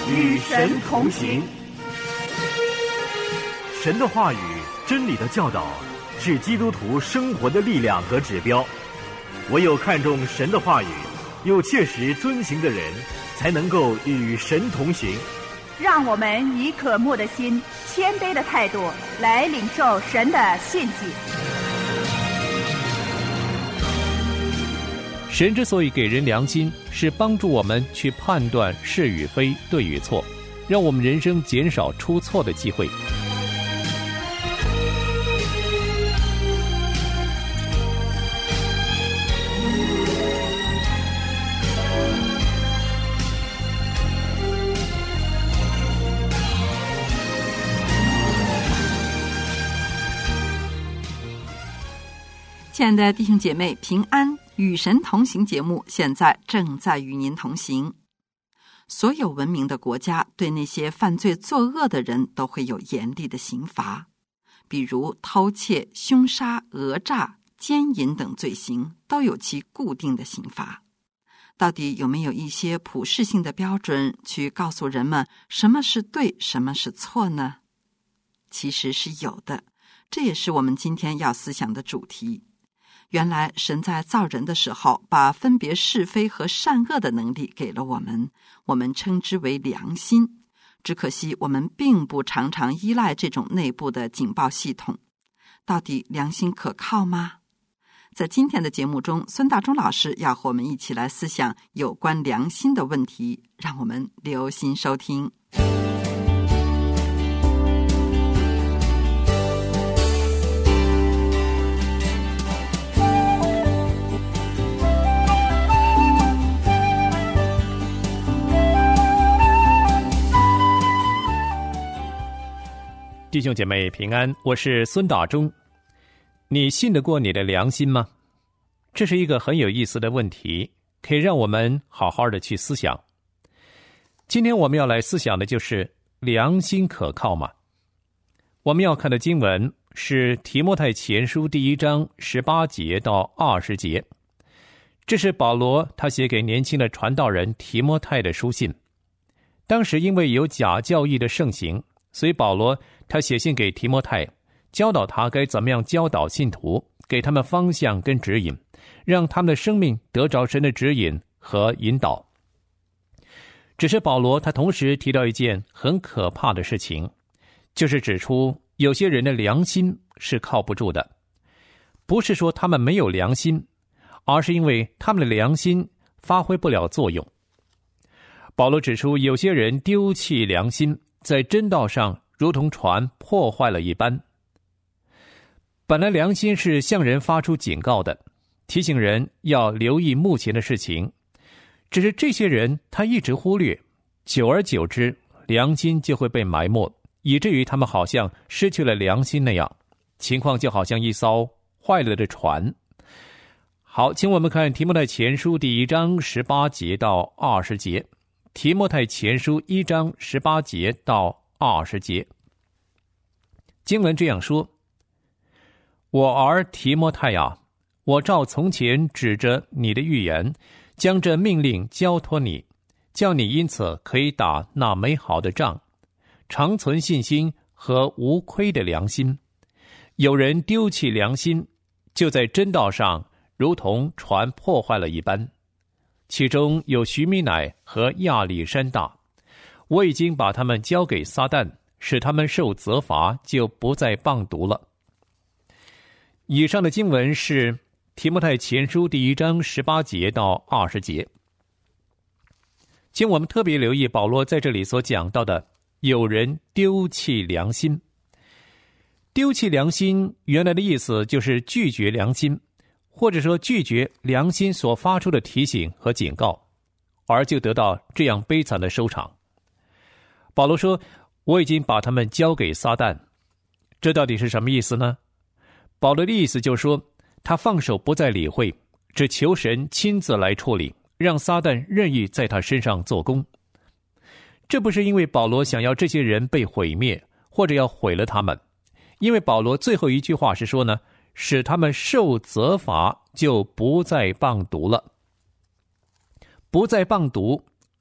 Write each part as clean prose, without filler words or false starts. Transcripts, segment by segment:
与神同行。 神的话语、真理的教导是基督徒生活的力量和指标。唯有看重神的话语，又切实遵行的人，才能够与神同行。 让我们以渴慕的心、谦卑的态度来领受神的信息。 神之所以给人良心，是帮助我们去判断是与非、对与错，让我们人生减少出错的机会。 亲爱的弟兄姐妹，平安，与神同行节目现在正在与您同行。所有文明的国家对那些犯罪作恶的人都会有严厉的刑罚，比如偷窃、凶杀、讹诈、奸淫等罪行都有其固定的刑罚。到底有没有一些普世性的标准去告诉人们什么是对，什么是错呢？其实是有的，这也是我们今天要思想的主题。原来神在造人的时候，把分别是非和善恶的能力给了我们，我们称之为良心。只可惜我们并不常常依赖这种内部的警报系统。到底良心可靠吗？在今天的节目中，孙大中老师要和我们一起来思想有关良心的问题，让我们留心收听。 弟兄姐妹平安，我是孙大中。你信得过你的良心吗？这是一个很有意思的问题，可以让我们好好的去思想。今天我们要来思想的就是良心可靠吗？我们要看的经文是提摩太前书第1章18节到20节，这是保罗他写给年轻的传道人提摩太的书信。当时因为有假教义的盛行，所以保罗他写信给提摩太，教导他该怎么样教导信徒，给他们方向跟指引，让他们的生命得着神的指引和引导。只是保罗他同时提到一件很可怕的事情，就是指出有些人的良心是靠不住的。不是说他们没有良心，而是因为他们的良心发挥不了作用。保罗指出有些人丢弃良心，在真道上如同船破坏了一般。本来良心是向人发出警告的，提醒人要留意目前的事情，只是这些人他一直忽略，久而久之，良心就会被埋没，以至于他们好像失去了良心那样，情况就好像一艘坏了的船。好，请我们看提摩太前书第1章18节到20节。提摩太前书1章18节到20节，经文这样说：我儿提摩太啊，我照从前指着你的预言，将这命令交托你，叫你因此可以打那美好的仗，常存信心和无亏的良心。有人丢弃良心，就在真道上如同船破坏了一般。其中有许米乃和亚历山大，我已经把他们交给撒旦，使他们受责罚，就不再谤读了。以上的经文是提摩太前书第1章18节到20节。请我们特别留意保罗在这里所讲到的有人丢弃良心。丢弃良心原来的意思就是拒绝良心，或者说拒绝良心所发出的提醒和警告，而就得到这样悲惨的收场。保罗说，我已经把他们交给撒旦。这到底是什么意思呢？保罗的意思就是说，他放手不再理会，只求神亲自来处理，让撒旦任意在他身上做工。这不是因为保罗想要这些人被毁灭，或者要毁了他们，因为保罗最后一句话是说呢，使他们受责罚，就不再谤读了。不再谤读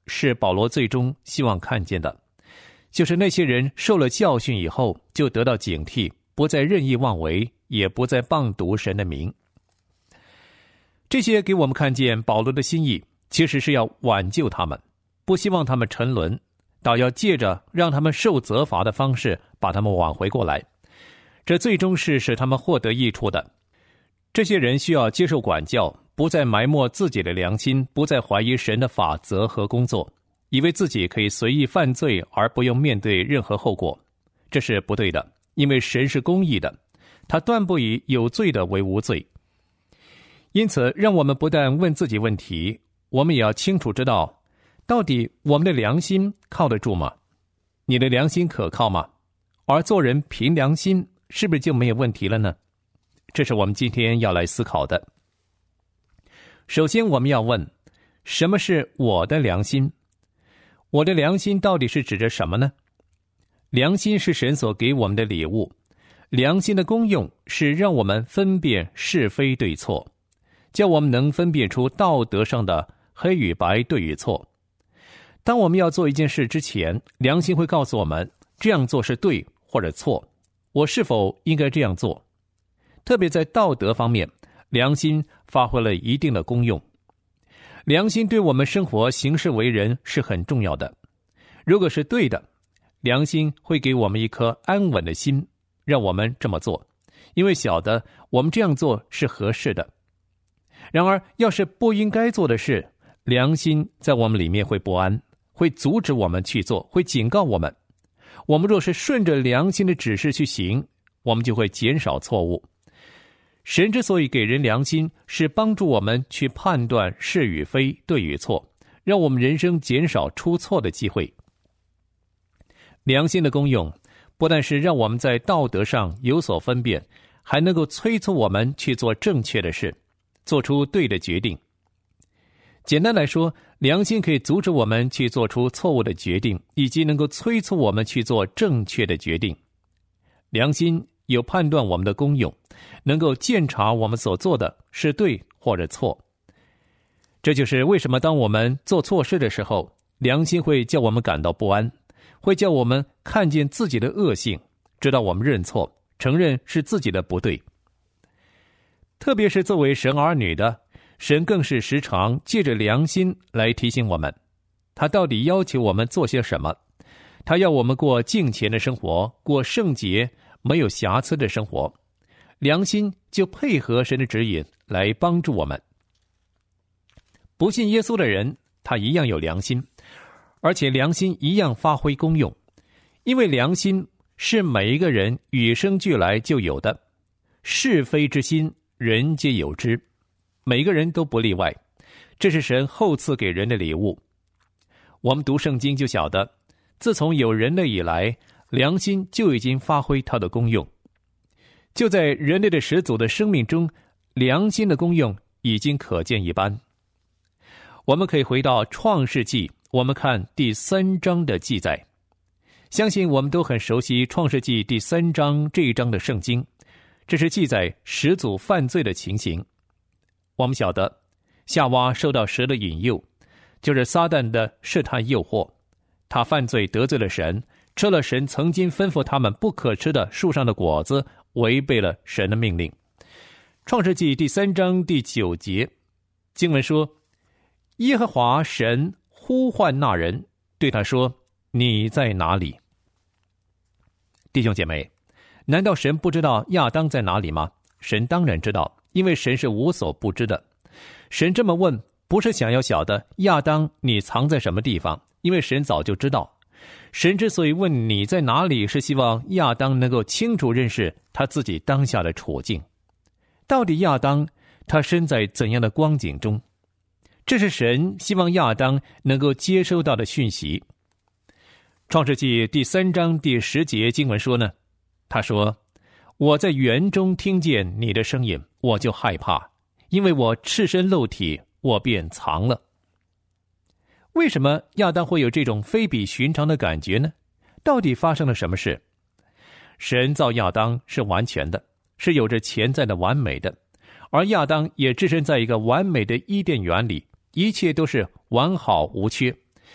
是保罗最终希望看见的，就是那些人受了教训以后就得到警惕，不再任意妄为，也不再谤读神的名。这些给我们看见保罗的心意其实是要挽救他们，不希望他们沉沦，倒要借着让他们受责罚的方式把他们挽回过来，这最终是使他们获得益处的。这些人需要接受管教，不再埋没自己的良心，不再怀疑神的法则和工作，以为自己可以随意犯罪而不用面对任何后果。这是不对的，因为神是公义的，他断不以有罪的为无罪。因此，让我们不但问自己问题，我们也要清楚知道，到底我们的良心靠得住吗？你的良心可靠吗？而做人凭良心，是不是就没有问题了呢？这是我们今天要来思考的。首先，我们要问，什么是我的良心？我的良心到底是指着什么呢？良心是神所给我们的礼物，良心的功用是让我们分辨是非对错，叫我们能分辨出道德上的黑与白、对与错。当我们要做一件事之前，良心会告诉我们这样做是对或者错，我是否应该这样做。特别在道德方面，良心发挥了一定的功用。良心对我们生活行事为人是很重要的。如果是对的，良心会给我们一颗安稳的心，让我们这么做，因为晓得我们这样做是合适的。然而，要是不应该做的事，良心在我们里面会不安，会阻止我们去做，会警告我们。我们若是顺着良心的指示去行，我们就会减少错误。神之所以给人良心，是帮助我们去判断是与非、对与错，让我们人生减少出错的机会。良心的功用，不但是让我们在道德上有所分辨，还能够催促我们去做正确的事，做出对的决定。简单来说，良心可以阻止我们去做出错误的决定，以及能够催促我们去做正确的决定。良心有判断我们的功用，能够鉴察我们所做的是对或者错。这就是为什么当我们做错事的时候，良心会叫我们感到不安，会叫我们看见自己的恶性，知道我们认错，承认是自己的不对。特别是作为神儿女的，神更是时常借着良心来提醒我们，他到底要求我们做些什么。他要我们过敬虔的生活，过圣洁没有瑕疵的生活，良心就配合神的指引来帮助我们。不信耶稣的人，他一样有良心，而且良心一样发挥功用，因为良心是每一个人与生俱来就有的，是非之心人皆有之，每个人都不例外，这是神厚赐给人的礼物。我们读圣经就晓得，自从有人类以来，良心就已经发挥它的功用。就在人类的始祖的生命中，良心的功用已经可见一斑。我们可以回到创世纪，我们看第3章的记载。相信我们都很熟悉创世纪第3章这一章的圣经，这是记载始祖犯罪的情形。我们晓得夏娃受到蛇的引诱，就是撒旦的试探诱惑，他犯罪得罪了神，吃了神曾经吩咐他们不可吃的树上的果子，违背了神的命令。创世纪第3章第9节，经文说，耶和华神呼唤那人，对他说，你在哪里？弟兄姐妹，难道神不知道亚当在哪里吗？神当然知道，因为神是无所不知的。神这么问，不是想要晓得亚当你藏在什么地方，因为神早就知道。神之所以问你在哪里，是希望亚当能够清楚认识他自己当下的处境，到底亚当他身在怎样的光景中，这是神希望亚当能够接收到的讯息。创世纪第3章第10节经文说呢，他说，我在园中听见你的声音，我就害怕，因为我赤身露体，我便藏了。为什么亚当会有这种非比寻常的感觉呢？到底发生了什么事？神造亚当是完全的，是有着潜在的完美的，而亚当也置身在一个完美的伊甸园里，一切都是完好无缺。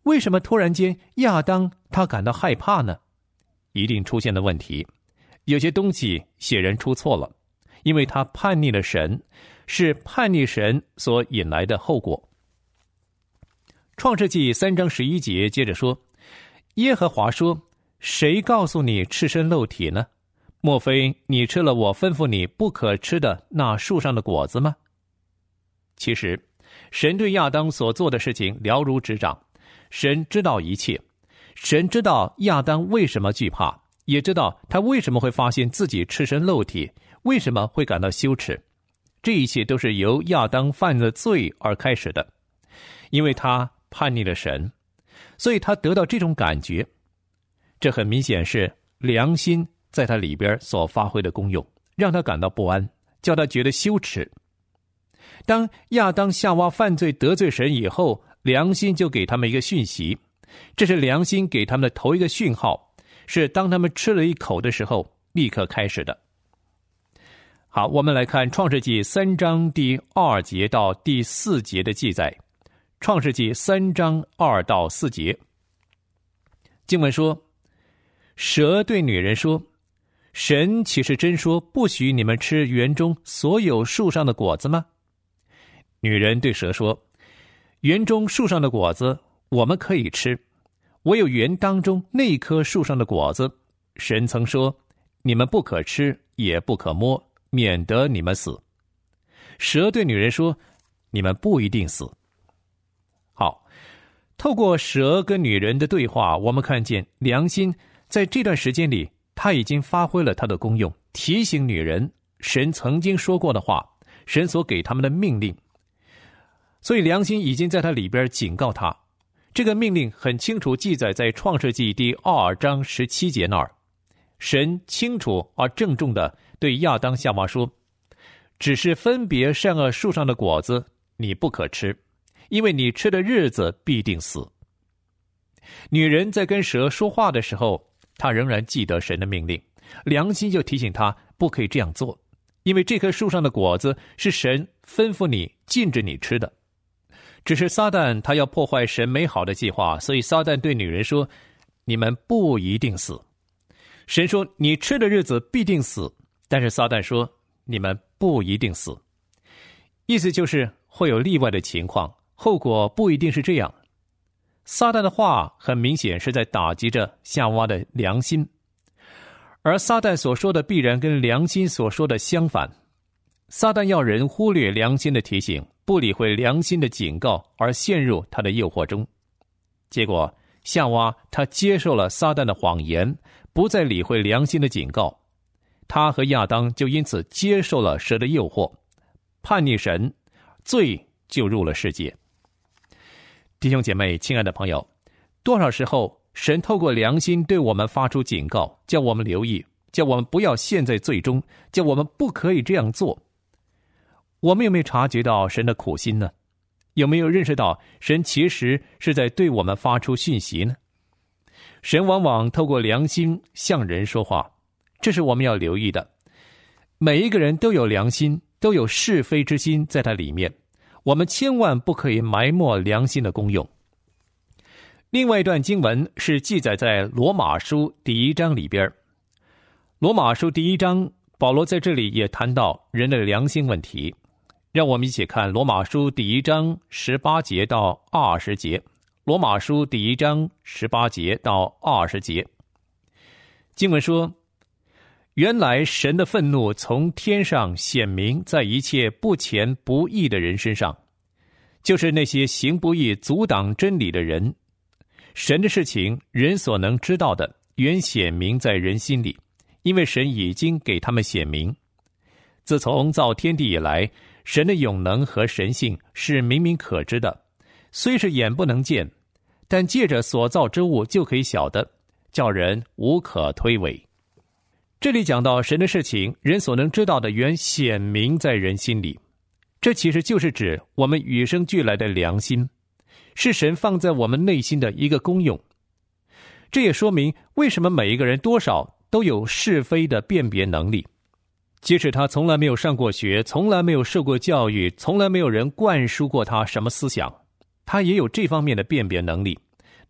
为什么突然间亚当他感到害怕呢？一定出现了问题，有些东西显然出错了，因为他叛逆了神，是叛逆神所引来的后果。创世纪3章11节接着说，耶和华说，谁告诉你赤身露体呢？莫非你吃了我吩咐你不可吃的那树上的果子吗？其实神对亚当所做的事情了如指掌，神知道一切，神知道亚当为什么惧怕，也知道他为什么会发现自己赤身露体，为什么会感到羞耻。这一切都是由亚当犯了罪而开始的，因为他叛逆了神，所以他得到这种感觉。这很明显是良心在他里边所发挥的功用，让他感到不安，叫他觉得羞耻。当亚当夏娃犯罪得罪神以后，良心就给他们一个讯息，这是良心给他们的头一个讯号，是当他们吃了一口的时候立刻开始的。好，我们来看创世纪3章第2节到第4节的记载。创世纪3章2到4节，经文说，蛇对女人说，神岂是真说不许你们吃园中所有树上的果子吗？女人对蛇说，园中树上的果子我们可以吃，唯有园当中那棵树上的果子，神曾说你们不可吃也不可摸，免得你们死。蛇对女人说，你们不一定死。好，透过蛇跟女人的对话，我们看见良心在这段时间里，他已经发挥了他的功用，提醒女人神曾经说过的话，神所给他们的命令。所以良心已经在他里边警告他，这个命令很清楚记载在创世纪第2章17节那儿。神清楚而郑重地对亚当夏娃说，只是分别善恶树上的果子你不可吃，因为你吃的日子必定死。女人在跟蛇说话的时候，她仍然记得神的命令，良心就提醒她不可以这样做，因为这棵树上的果子是神吩咐你禁止你吃的。只是撒旦他要破坏神美好的计划，所以撒旦对女人说，你们不一定死。神说你吃的日子必定死，但是撒旦说你们不一定死，意思就是会有例外的情况，后果不一定是这样。撒旦的话很明显是在打击着夏娃的良心，而撒旦所说的必然跟良心所说的相反。撒旦要人忽略良心的提醒，不理会良心的警告，而陷入他的诱惑中。结果夏娃她接受了撒旦的谎言，不再理会良心的警告，他和亚当就因此接受了蛇的诱惑，叛逆神，罪就入了世界。弟兄姐妹，亲爱的朋友，多少时候神透过良心对我们发出警告，叫我们留意，叫我们不要陷在罪中，叫我们不可以这样做。我们有没有察觉到神的苦心呢？有没有认识到神其实是在对我们发出讯息呢？神往往透过良心向人说话，这是我们要留意的。每一个人都有良心，都有是非之心在他里面，我们千万不可以埋没良心的功用。另外一段经文是记载在罗马书第1章里边。罗马书第1章，保罗在这里也谈到人的良心问题。让我们一起看罗马书第1章18节到20节。罗马书第1章18节到20节，经文说，原来神的愤怒从天上显明在一切不虔不义的人身上，就是那些行不义阻挡真理的人。神的事情人所能知道的原显明在人心里，因为神已经给他们显明。自从造天地以来，神的永能和神性是明明可知的，虽是眼不能见，但借着所造之物就可以晓得，叫人无可推诿。这里讲到神的事情，人所能知道的原显明在人心里，这其实就是指我们与生俱来的良心，是神放在我们内心的一个功用。这也说明为什么每一个人多少都有是非的辨别能力，即使他从来没有上过学，从来没有受过教育，从来没有人灌输过他什么思想，他也有这方面的辨别能力，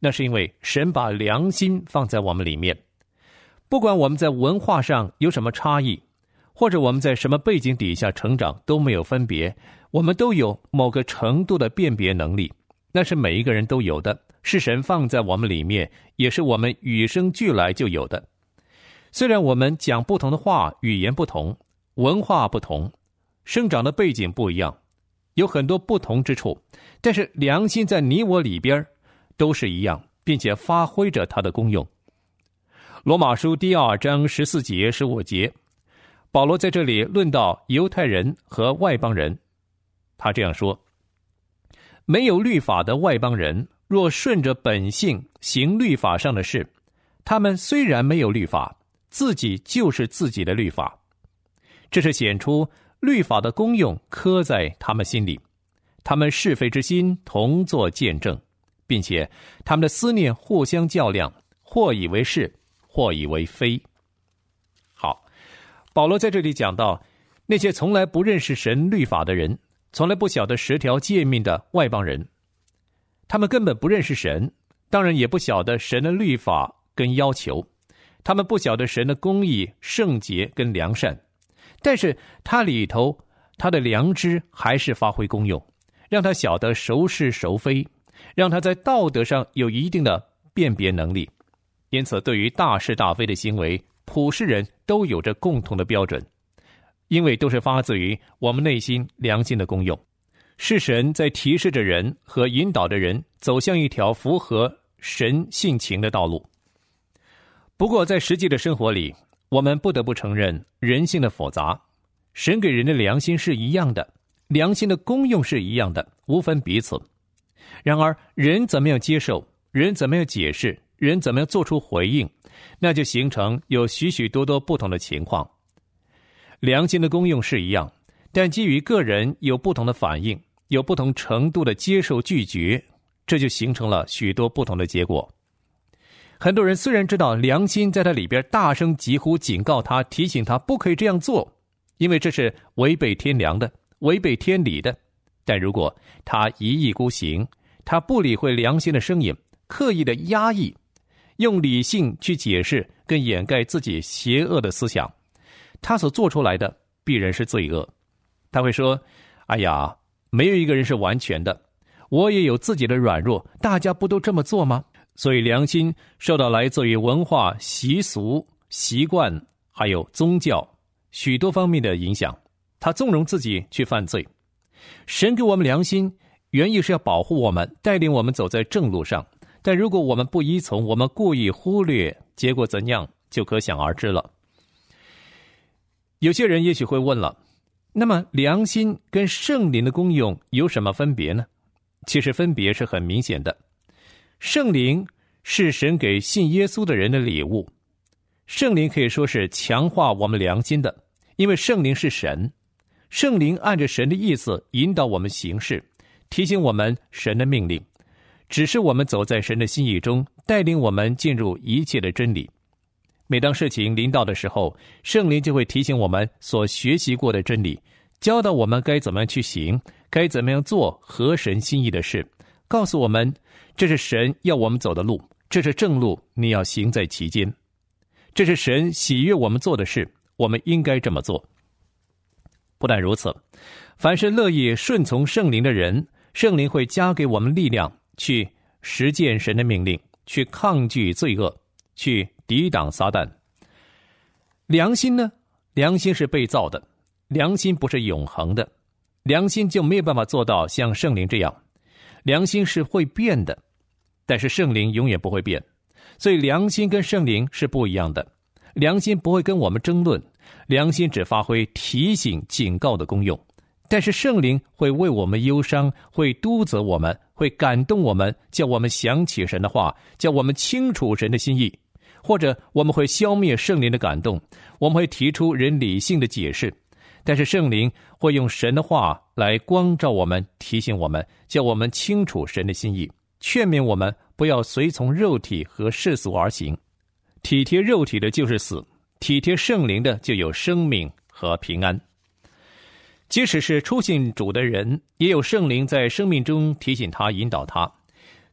那是因为神把良心放在我们里面。不管我们在文化上有什么差异，或者我们在什么背景底下成长都没有分别，我们都有某个程度的辨别能力，那是每一个人都有的，是神放在我们里面，也是我们与生俱来就有的。虽然我们讲不同的话，语言不同，文化不同，生长的背景不一样，有很多不同之处，但是良心在你我里边都是一样，并且发挥着它的功用。罗马书第2章14节15节，保罗在这里论到犹太人和外邦人，他这样说：没有律法的外邦人，若顺着本性行律法上的事，他们虽然没有律法，自己就是自己的律法。这是显出律法的功用刻在他们心里，他们是非之心同作见证，并且他们的思念互相较量，或以为是，或以为非。好，保罗在这里讲到那些从来不认识神律法的人，从来不晓得10条诫命的外邦人，他们根本不认识神，当然也不晓得神的律法跟要求，他们不晓得神的公义、圣洁跟良善，但是他里头他的良知还是发挥功用，让他晓得孰是孰非，让他在道德上有一定的辨别能力。因此对于大是大非的行为，普世人都有着共同的标准，因为都是发自于我们内心良心的功用，是神在提示着人和引导着人走向一条符合神性情的道路。不过在实际的生活里，我们不得不承认人性的复杂，神给人的良心是一样的，良心的功用是一样的，无分彼此。然而人怎么样接受，人怎么样解释，人怎么样做出回应，那就形成有许许多多不同的情况。良心的功用是一样，但基于个人有不同的反应，有不同程度的接受拒绝，这就形成了许多不同的结果。很多人虽然知道良心在他里边大声疾呼，警告他，提醒他不可以这样做，因为这是违背天良的，违背天理的，但如果他一意孤行，他不理会良心的声音，刻意的压抑，用理性去解释跟掩盖自己邪恶的思想，他所做出来的必然是罪恶。他会说，哎呀，没有一个人是完全的，我也有自己的软弱，大家不都这么做吗？所以良心受到来自于文化、习俗、习惯还有宗教许多方面的影响，他纵容自己去犯罪。神给我们良心，原意是要保护我们，带领我们走在正路上，但如果我们不依从，我们故意忽略，结果怎样就可想而知了。有些人也许会问了，那么良心跟圣灵的功用有什么分别呢？其实分别是很明显的。圣灵是神给信耶稣的人的礼物，圣灵可以说是强化我们良心的，因为圣灵是神，圣灵按着神的意思引导我们行事，提醒我们神的命令，指示我们走在神的心意中，带领我们进入一切的真理。每当事情临到的时候，圣灵就会提醒我们所学习过的真理，教导我们该怎么样去行，该怎么样做合神心意的事，告诉我们这是神要我们走的路，这是正路，你要行在其间。这是神喜悦我们做的事，我们应该这么做。不但如此，凡是乐意顺从圣灵的人，圣灵会加给我们力量，去实践神的命令，去抗拒罪恶，去抵挡撒旦。良心呢？良心是被造的，良心不是永恒的，良心就没有办法做到像圣灵这样。良心是会变的，但是圣灵永远不会变，所以良心跟圣灵是不一样的。良心不会跟我们争论，良心只发挥提醒、警告的功用，但是圣灵会为我们忧伤，会督责我们，会感动我们，叫我们想起神的话，叫我们清楚神的心意，或者我们会消灭圣灵的感动，我们会提出人理性的解释，但是圣灵会用神的话来光照我们，提醒我们，叫我们清楚神的心意，劝勉我们不要随从肉体和世俗而行。体贴肉体的就是死，体贴圣灵的就有生命和平安。即使是初信主的人，也有圣灵在生命中提醒他、引导他。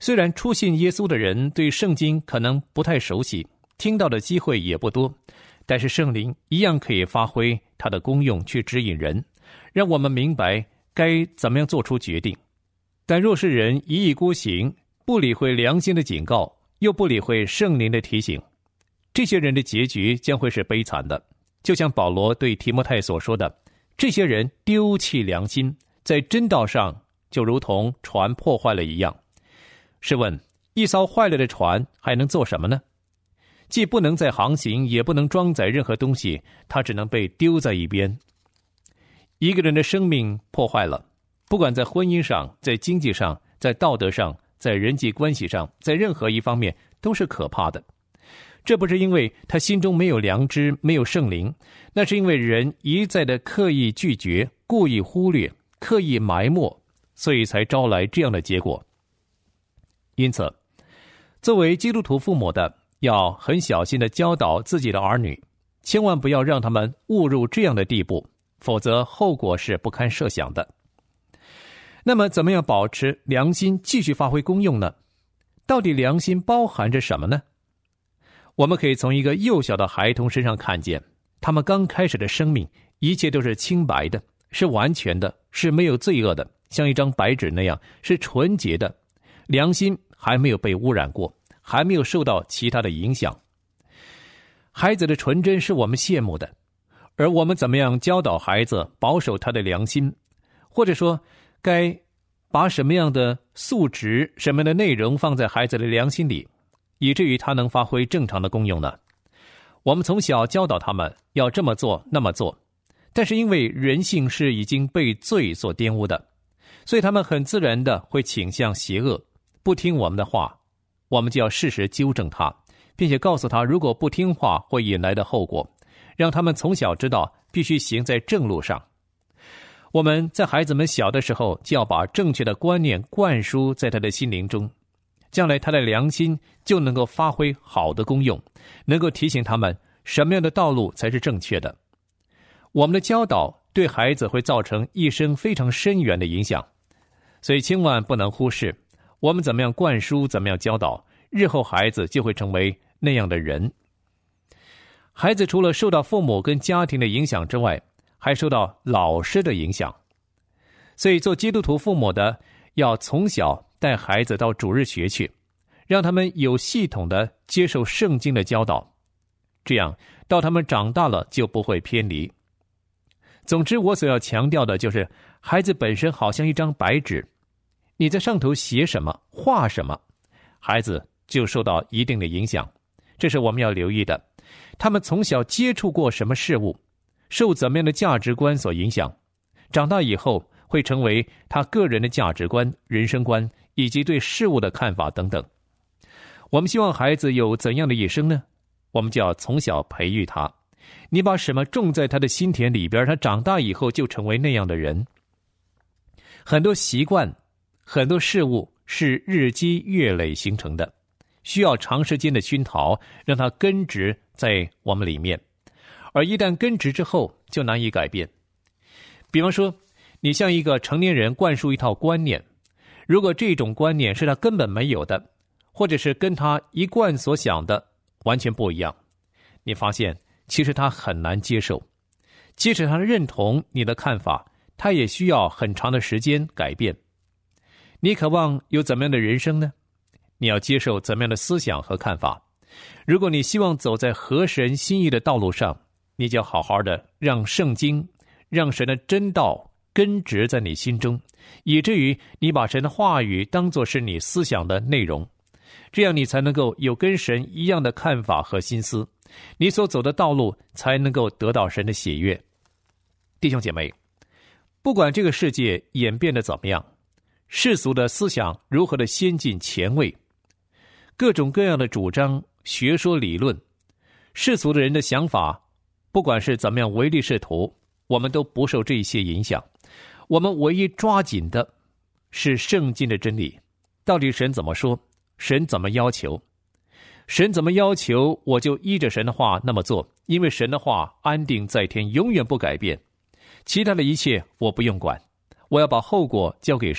虽然初信耶稣的人对圣经可能不太熟悉，听到的机会也不多，但是圣灵一样可以发挥它的功用去指引人，让我们明白该怎么样做出决定。但若是人一意孤行，不理会良心的警告，又不理会圣灵的提醒，这些人的结局将会是悲惨的。就像保罗对提摩太所说的，这些人丢弃良心，在真道上就如同船破坏了一样。试问，一艘坏了的船还能做什么呢？既不能再航行，也不能装载任何东西，它只能被丢在一边。一个人的生命破坏了，不管在婚姻上，在经济上，在道德上，在人际关系上，在任何一方面都是可怕的。这不是因为他心中没有良知，没有圣灵，那是因为人一再的刻意拒绝，故意忽略，刻意埋没，所以才招来这样的结果。因此，作为基督徒父母的，要很小心的教导自己的儿女，千万不要让他们误入这样的地步，否则后果是不堪设想的。那么怎么样保持良心继续发挥功用呢？到底良心包含着什么呢？我们可以从一个幼小的孩童身上看见，他们刚开始的生命，一切都是清白的，是完全的，是没有罪恶的，像一张白纸那样，是纯洁的，良心还没有被污染过，还没有受到其他的影响。孩子的纯真是我们羡慕的，而我们怎么样教导孩子保守他的良心，或者说该把什么样的素质、什么样的内容放在孩子的良心里，以至于他能发挥正常的功用呢？我们从小教导他们要这么做那么做，但是因为人性是已经被罪所玷污的，所以他们很自然的会倾向邪恶，不听我们的话。我们就要适时纠正他，并且告诉他如果不听话会引来的后果，让他们从小知道必须行在正路上。我们在孩子们小的时候就要把正确的观念灌输在他的心灵中，将来他的良心就能够发挥好的功用，能够提醒他们什么样的道路才是正确的。我们的教导对孩子会造成一生非常深远的影响，所以千万不能忽视我们怎么样灌输，怎么样教导，日后孩子就会成为那样的人。孩子除了受到父母跟家庭的影响之外，还受到老师的影响。所以做基督徒父母的要从小带孩子到主日学去，让他们有系统的接受圣经的教导，这样到他们长大了就不会偏离。总之，我所要强调的就是孩子本身好像一张白纸，你在上头写什么画什么，孩子就受到一定的影响，这是我们要留意的。他们从小接触过什么事物，受怎么样的价值观所影响，长大以后会成为他个人的价值观、人生观以及对事物的看法等等。我们希望孩子有怎样的一生呢？我们就要从小培育他。你把什么种在他的心田里边，他长大以后就成为那样的人。很多习惯、很多事物是日积月累形成的，需要长时间的熏陶，让它根植在我们里面。而一旦根植之后，就难以改变。比方说，你向一个成年人灌输一套观念，如果这种观念是他根本没有的，或者是跟他一贯所想的完全不一样，你发现其实他很难接受。即使他认同你的看法，他也需要很长的时间改变。你渴望有怎么样的人生呢？你要接受怎么样的思想和看法？如果你希望走在合神心意的道路上，你就要好好的让圣经、让神的真道根植在你心中，以至于你把神的话语当作是你思想的内容，这样你才能够有跟神一样的看法和心思，你所走的道路才能够得到神的喜悦。弟兄姐妹，不管这个世界演变得怎么样，世俗的思想如何的先进前卫，各种各样的主张、学说、理论，世俗的人的想法，不管是怎么样唯利是图，我们都不受这些影响。我们唯一抓紧的是圣经的真理，到底神怎么说，神怎么要求，神怎么要求，我就依着神的话那么做，因为神的话安定在天，永远不改变。其他的一切我不用管，我要把后果交给神，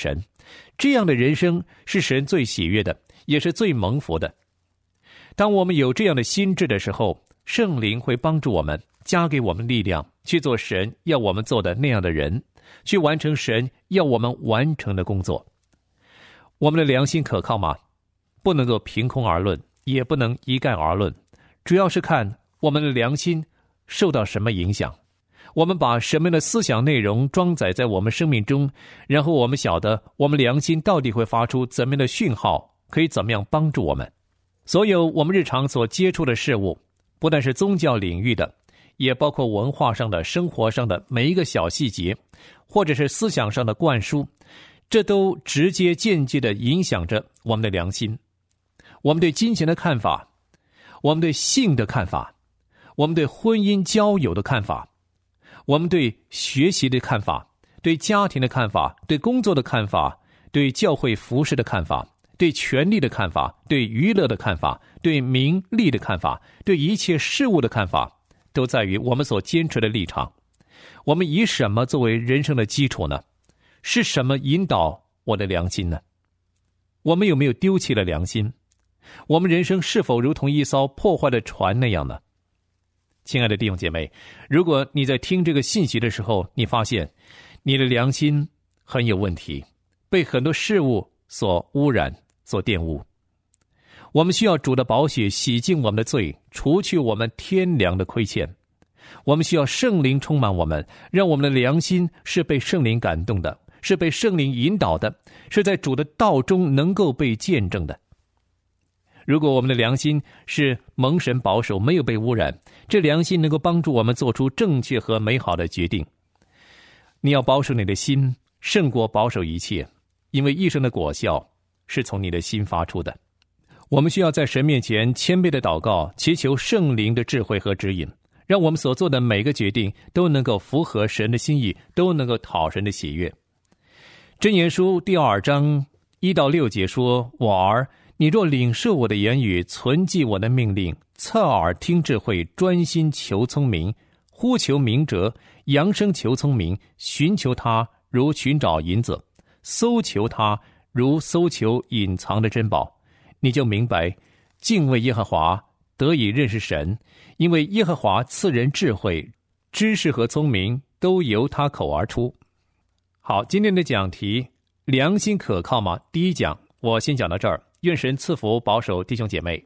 这样的人生是神最喜悦的，也是最蒙福的。当我们有这样的心智的时候，圣灵会帮助我们，加给我们力量，去做神要我们做的那样的人，去完成神要我们完成的工作。我们的良心可靠吗？不能够凭空而论，也不能一概而论，主要是看我们的良心受到什么影响，我们把什么样的思想内容装载在我们生命中，然后我们晓得我们良心到底会发出怎么样的讯号，可以怎么样帮助我们。所有我们日常所接触的事物，不但是宗教领域的，也包括文化上的、生活上的每一个小细节，或者是思想上的灌输，这都直接间接地影响着我们的良心。我们对金钱的看法，我们对性的看法，我们对婚姻交友的看法，我们对学习的看法，对家庭的看法，对工作的看法，对教会服事的看法，对权力的看法，对娱乐的看法，对名利的看法，对一切事物的看法，都在于我们所坚持的立场。我们以什么作为人生的基础呢？是什么引导我的良心呢？我们有没有丢弃了良心？我们人生是否如同一艘破坏的船那样呢？亲爱的弟兄姐妹，如果你在听这个信息的时候，你发现你的良心很有问题，被很多事物所污染、所玷污，我们需要主的宝血洗净我们的罪，除去我们天良的亏欠。我们需要圣灵充满我们，让我们的良心是被圣灵感动的，是被圣灵引导的，是在主的道中能够被见证的。如果我们的良心是蒙神保守，没有被污染，这良心能够帮助我们做出正确和美好的决定。你要保守你的心，胜过保守一切，因为一生的果效是从你的心发出的。我们需要在神面前谦卑的祷告，祈求圣灵的智慧和指引，让我们所做的每个决定都能够符合神的心意，都能够讨神的喜悦。箴言书第2章1到6节说：我儿，你若领受我的言语，存记我的命令，侧耳听智慧，专心求聪明，呼求明哲，扬声求聪明，寻求他如寻找银子，搜求他如搜求隐藏的珍宝，你就明白敬畏耶和华，得以认识神，因为耶和华赐人智慧，知识和聪明都由他口而出。好，今天的讲题，良心可靠吗？第一讲我先讲到这儿，愿神赐福保守弟兄姐妹。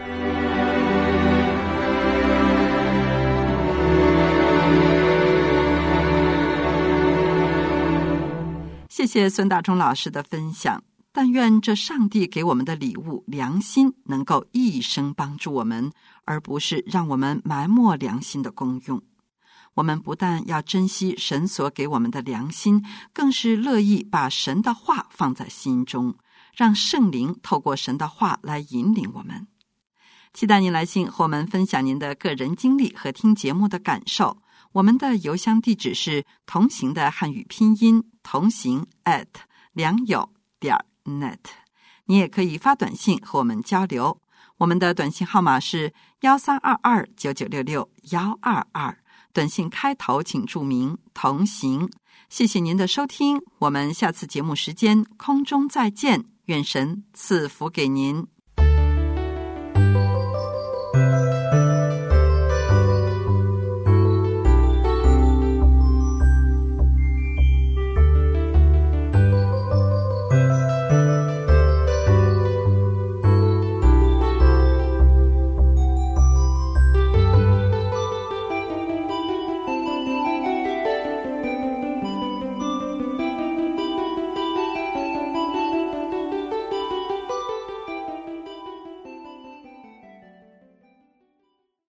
谢谢孙大中老师的分享。但愿这上帝给我们的礼物良心能够一生帮助我们，而不是让我们埋没良心的功用。我们不但要珍惜神所给我们的良心，更是乐意把神的话放在心中，让圣灵透过神的话来引领我们。期待您来信和我们分享您的个人经历和听节目的感受。我们的邮箱地址是同行的汉语拼音同行@良友.net。 你也可以发短信和我们交流，我们的短信号码是13229966-122，短信开头请注明同行。谢谢您的收听，我们下次节目时间空中再见，愿神赐福给您。